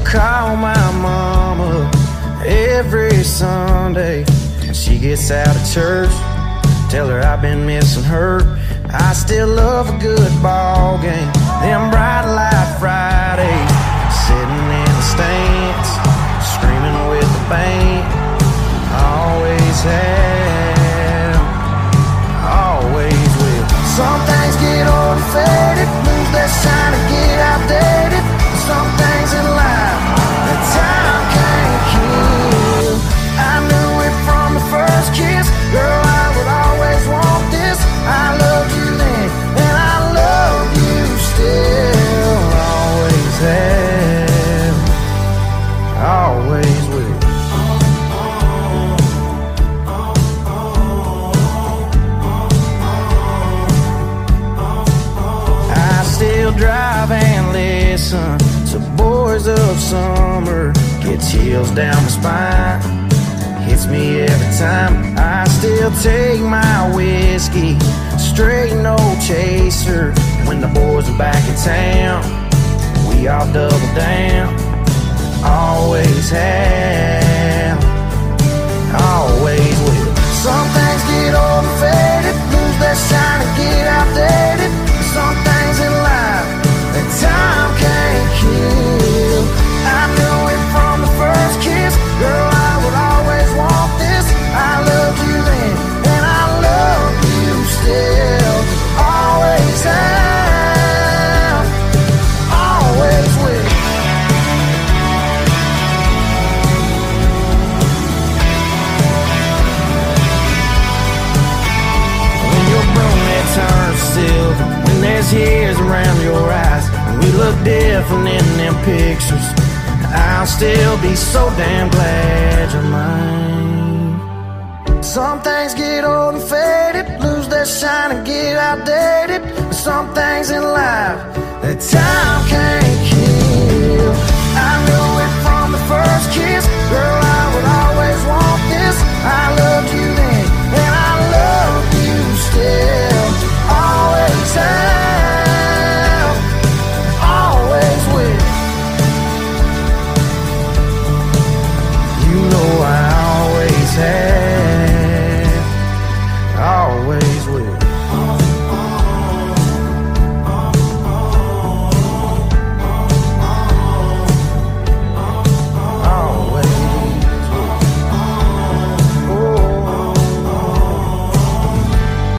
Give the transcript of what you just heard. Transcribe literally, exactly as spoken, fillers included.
call my mama every Sunday when she gets out of church. Tell her I've been missing her. I still love a good ball game, them bright light Fridays, sitting in the stands, screaming with the band. Always have, always will. Some things get old and faded, lose their shine and get outdated. Some things in life that time can't kill. I knew it from the first kiss, girl, I would always want this. I loved you then, and I love you still. Always have, always will. I still drive and listen to Boys of Summer. Gets chills down my spine, hits me every time. I still take my whiskey, straight no chaser. When the boys are back in town, we all double down. Always have, always will. Some things get old and faded, lose their shine and get outdated. Some things in life that time can't kill. I knew it from the first kiss, girl, I would always want this. I loved you then, and I love you still. Always have, always will. When your brunette turns silver, when there's hairs around your eyes, and we look different in them pictures, I'll still be so damn glad you're mine. Some things get old and faded, lose their shine and get outdated. Some things in life that time can't kill. I knew it from the first kiss, girl, I would always want this. I loved you then, and I love you still. Always have, always will. You know I always have, always will.